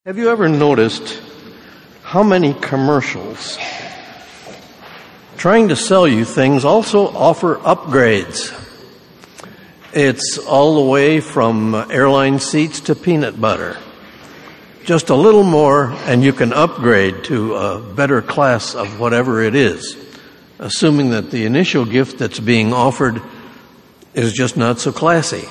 Have you ever noticed how many commercials trying to sell you things also offer upgrades? It's all the way from airline seats to peanut butter. Just a little more and you can upgrade to a better class of whatever it is, assuming that the initial gift that's being offered is just not so classy.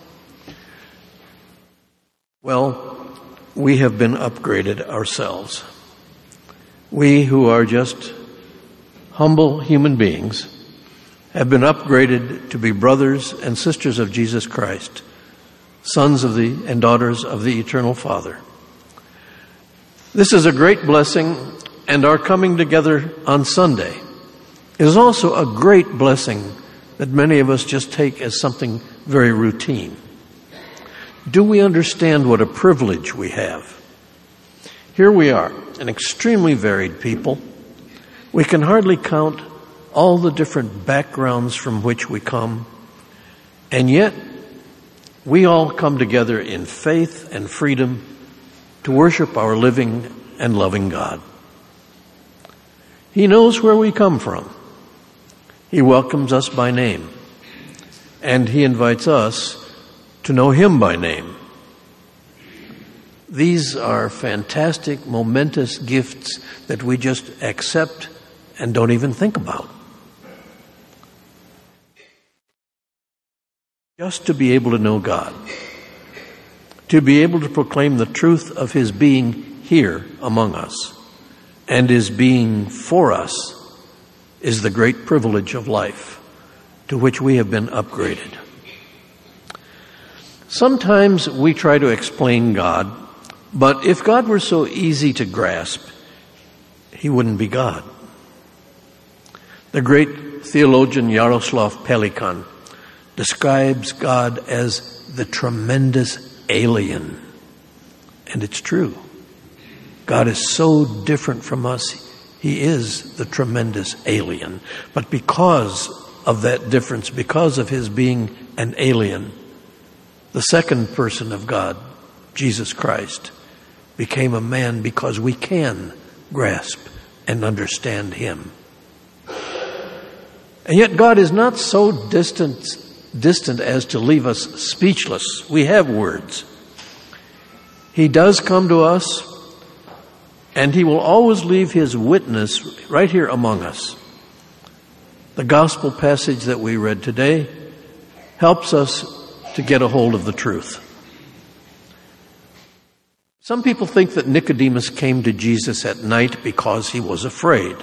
Well, we have been upgraded ourselves. We who are just humble human beings have been upgraded to be brothers and sisters of Jesus Christ, sons of and daughters of the Eternal Father. This is a great blessing, and our coming together on Sunday is also a great blessing that many of us just take as something very routine. Do we understand what a privilege we have? Here we are, an extremely varied people. We can hardly count all the different backgrounds from which we come, and yet we all come together in faith and freedom to worship our living and loving God. He knows where we come from. He welcomes us by name, and He invites us to know Him by name. These are fantastic, momentous gifts that we just accept and don't even think about. Just to be able to know God, to be able to proclaim the truth of His being here among us and His being for us is the great privilege of life to which we have been upgraded. Sometimes we try to explain God, but if God were so easy to grasp, He wouldn't be God. The great theologian Jaroslav Pelikan describes God as the tremendous alien. And it's true. God is so different from us. He is the tremendous alien. But because of that difference, because of His being an alien, the second person of God, Jesus Christ, became a man because we can grasp and understand Him. And yet God is not so distant as to leave us speechless. We have words. He does come to us, and He will always leave His witness right here among us. The gospel passage that we read today helps us to get a hold of the truth. Some people think that Nicodemus came to Jesus at night because he was afraid.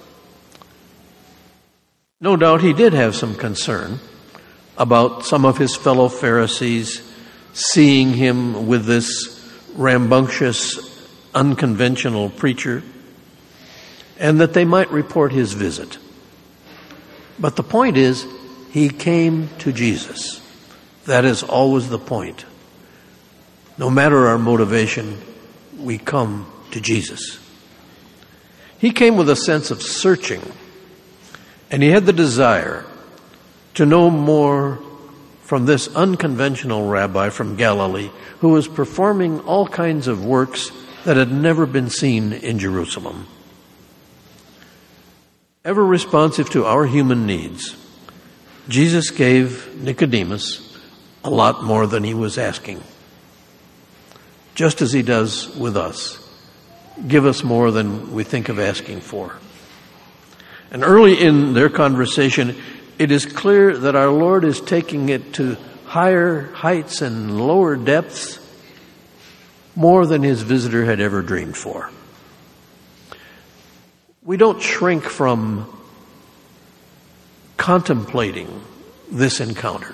No doubt he did have some concern about some of his fellow Pharisees seeing him with this rambunctious, unconventional preacher, and that they might report his visit. But the point is, he came to Jesus. That is always the point. No matter our motivation, we come to Jesus. He came with a sense of searching, and he had the desire to know more from this unconventional rabbi from Galilee who was performing all kinds of works that had never been seen in Jerusalem. Ever responsive to our human needs, Jesus gave Nicodemus a lot more than he was asking. Just as He does with us. Give us more than we think of asking for. And early in their conversation, it is clear that our Lord is taking it to higher heights and lower depths, more than His visitor had ever dreamed for. We don't shrink from contemplating this encounter.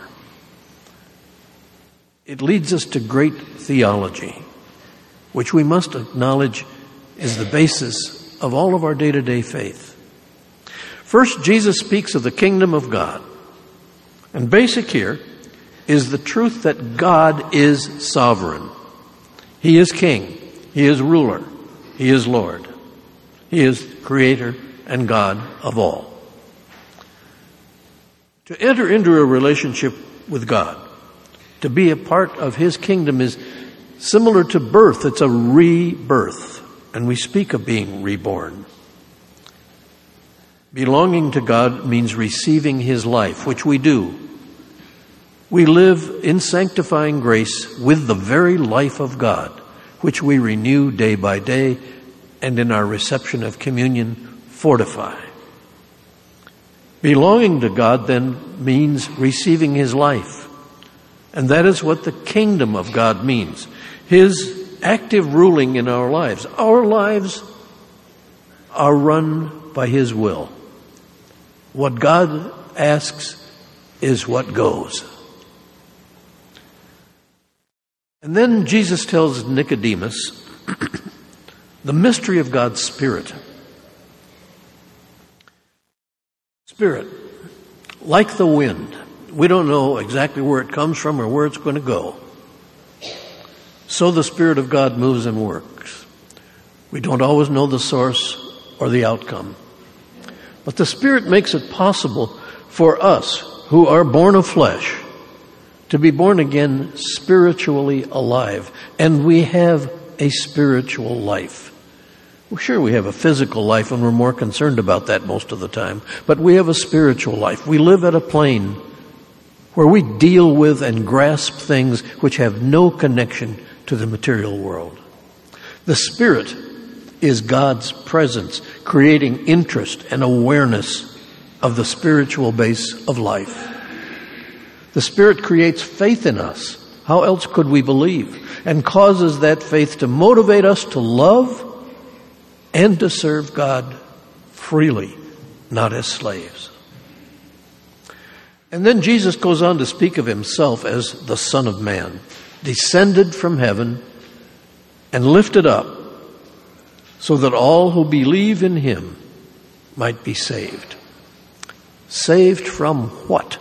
It leads us to great theology, which we must acknowledge is the basis of all of our day-to-day faith. First, Jesus speaks of the kingdom of God. And basic here is the truth that God is sovereign. He is king. He is ruler. He is Lord. He is creator and God of all. To enter into a relationship with God, to be a part of His kingdom, is similar to birth. It's a rebirth, and we speak of being reborn. Belonging to God means receiving His life, which we do. We live in sanctifying grace with the very life of God, which we renew day by day, and in our reception of communion, fortify. Belonging to God then means receiving His life. And that is what the kingdom of God means. His active ruling in our lives. Our lives are run by His will. What God asks is what goes. And then Jesus tells Nicodemus the mystery of God's Spirit. Spirit, like the wind, we don't know exactly where it comes from or where it's going to go. So the Spirit of God moves and works. We don't always know the source or the outcome. But the Spirit makes it possible for us who are born of flesh to be born again spiritually alive. And we have a spiritual life. Well, sure, we have a physical life and we're more concerned about that most of the time. But we have a spiritual life. We live at a plane where we deal with and grasp things which have no connection to the material world. The Spirit is God's presence, creating interest and awareness of the spiritual base of life. The Spirit creates faith in us. How else could we believe? And causes that faith to motivate us to love and to serve God freely, not as slaves. And then Jesus goes on to speak of Himself as the Son of Man, descended from heaven and lifted up so that all who believe in Him might be saved. Saved from what?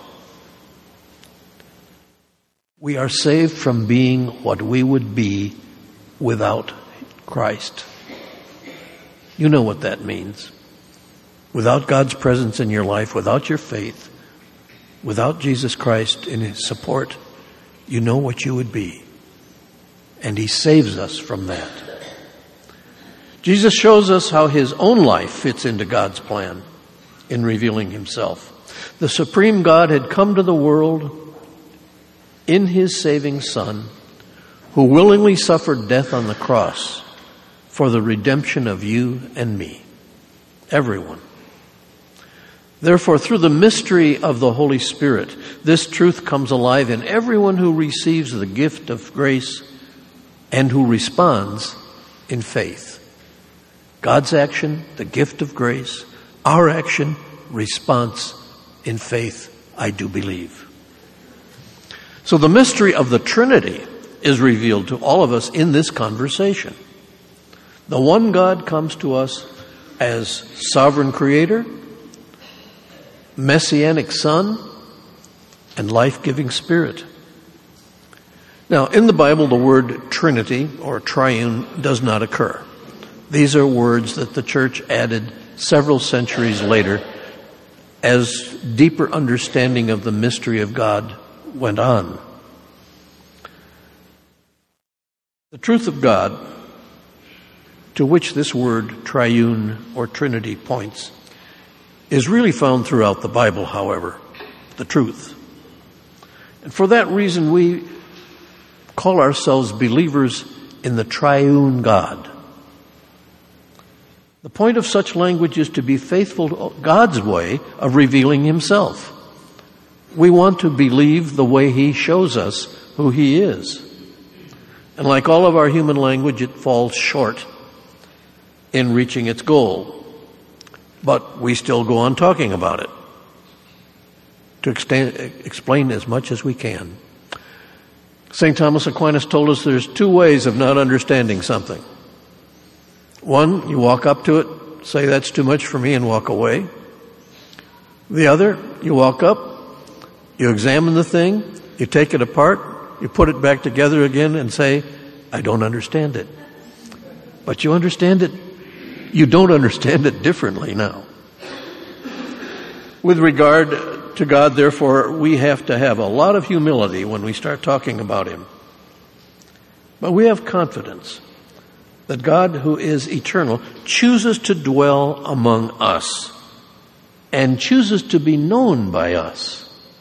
We are saved from being what we would be without Christ. You know what that means. Without God's presence in your life, without your faith, without Jesus Christ in His support, you know what you would be. And He saves us from that. Jesus shows us how His own life fits into God's plan in revealing Himself. The supreme God had come to the world in His saving Son, who willingly suffered death on the cross for the redemption of you and me, everyone. Therefore, through the mystery of the Holy Spirit, this truth comes alive in everyone who receives the gift of grace and who responds in faith. God's action, the gift of grace, our action, response in faith, I do believe. So the mystery of the Trinity is revealed to all of us in this conversation. The one God comes to us as sovereign creator, messianic Son, and life-giving Spirit. Now, in the Bible, the word Trinity or triune does not occur. These are words that the church added several centuries later as deeper understanding of the mystery of God went on. The truth of God, to which this word triune or Trinity points, is really found throughout the Bible, however, the truth. And for that reason, we call ourselves believers in the triune God. The point of such language is to be faithful to God's way of revealing Himself. We want to believe the way He shows us who He is. And like all of our human language, it falls short in reaching its goal. But we still go on talking about it to explain as much as we can. St. Thomas Aquinas told us there's two ways of not understanding something. One, you walk up to it, say that's too much for me, and walk away. The other, you walk up, you examine the thing, you take it apart, you put it back together again and say, I don't understand it. But you understand it. You don't understand it differently now. With regard to God, therefore, we have to have a lot of humility when we start talking about Him. But we have confidence that God, who is eternal, chooses to dwell among us and chooses to be known by us.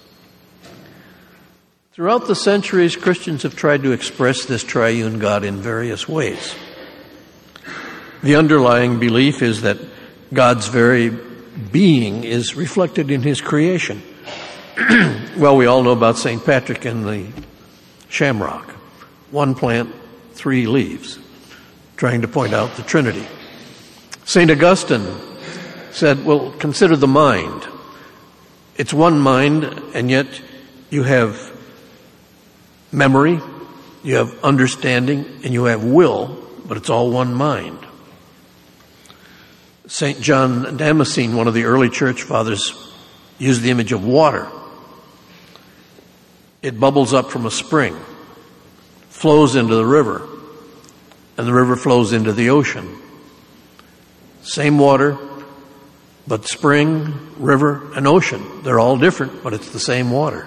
Throughout the centuries, Christians have tried to express this triune God in various ways. The underlying belief is that God's very being is reflected in his creation. Well, we all know about St. Patrick and the shamrock. One plant, 3 leaves, trying to point out the Trinity. St. Augustine said, well, consider the mind. It's one mind, and yet you have memory, you have understanding, and you have will, but it's all one mind. St. John Damascene, one of the early church fathers, used the image of water. It bubbles up from a spring, flows into the river, and the river flows into the ocean. Same water, but spring, river, and ocean. They're all different, but it's the same water.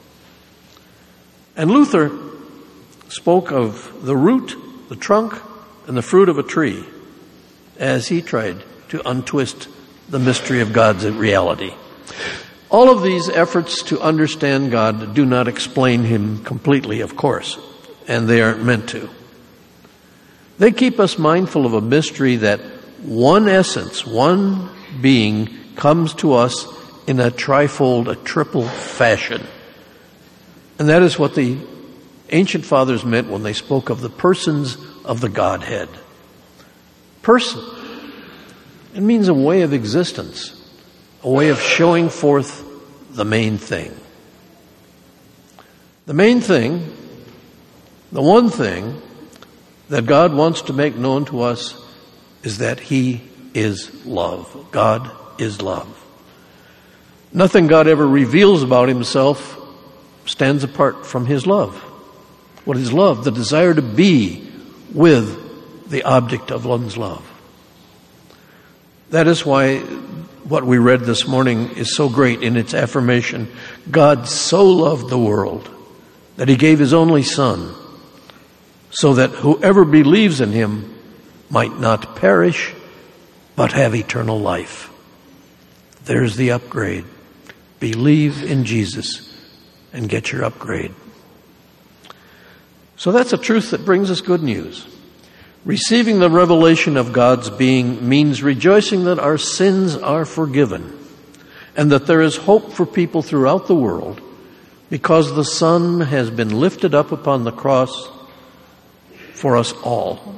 And Luther spoke of the root, the trunk, and the fruit of a tree as he tried to untwist the mystery of God's reality. All of these efforts to understand God do not explain him completely, of course, and they aren't meant to. They keep us mindful of a mystery that one essence, one being, comes to us in a trifold, a triple fashion. And that is what the ancient fathers meant when they spoke of the persons of the Godhead. Person. It means a way of existence, a way of showing forth the main thing. The main thing, the one thing that God wants to make known to us is that he is love. God is love. Nothing God ever reveals about himself stands apart from his love. What is love? The desire to be with the object of one's love. That is why what we read this morning is so great in its affirmation. God so loved the world that he gave his only Son, so that whoever believes in him might not perish, but have eternal life. There's the upgrade. Believe in Jesus and get your upgrade. So that's a truth that brings us good news. Receiving the revelation of God's being means rejoicing that our sins are forgiven and that there is hope for people throughout the world because the Son has been lifted up upon the cross for us all.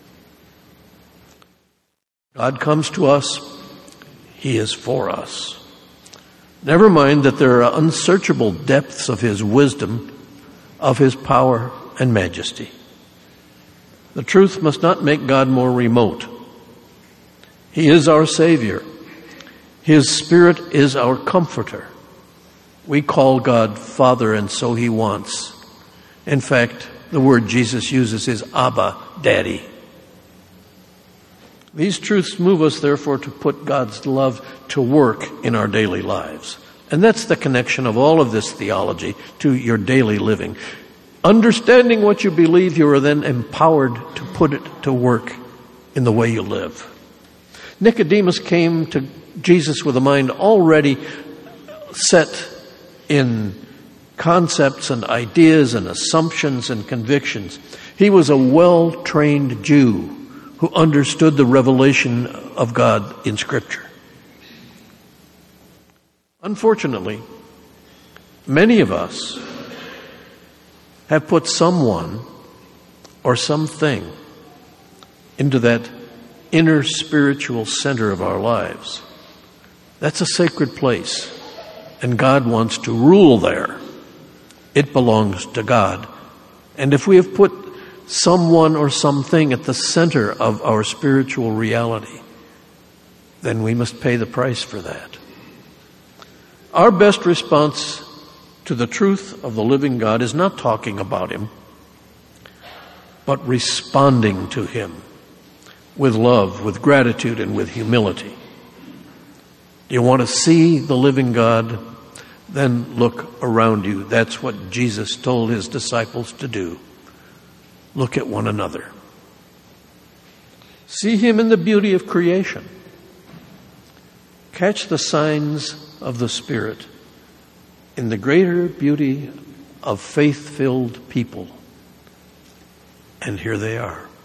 God comes to us. He is for us. Never mind that there are unsearchable depths of his wisdom, of his power and majesty. The truth must not make God more remote. He is our Savior. His Spirit is our comforter. We call God Father, and so he wants. In fact, the word Jesus uses is Abba, Daddy. These truths move us, therefore, to put God's love to work in our daily lives. And that's the connection of all of this theology to your daily living. Understanding what you believe, you are then empowered to put it to work in the way you live. Nicodemus came to Jesus with a mind already set in concepts and ideas and assumptions and convictions. He was a well-trained Jew who understood the revelation of God in Scripture. Unfortunately, many of us have put someone or something into that inner spiritual center of our lives. That's a sacred place, and God wants to rule there. It belongs to God. And if we have put someone or something at the center of our spiritual reality, then we must pay the price for that. Our best response to the truth of the living God is not talking about him, but responding to him with love, with gratitude, and with humility. Do you want to see the living God? Then look around you. That's what Jesus told his disciples to do. look at one another. See Him in the beauty of creation. Catch the signs of the Spirit in the greater beauty of faith-filled people. And here they are.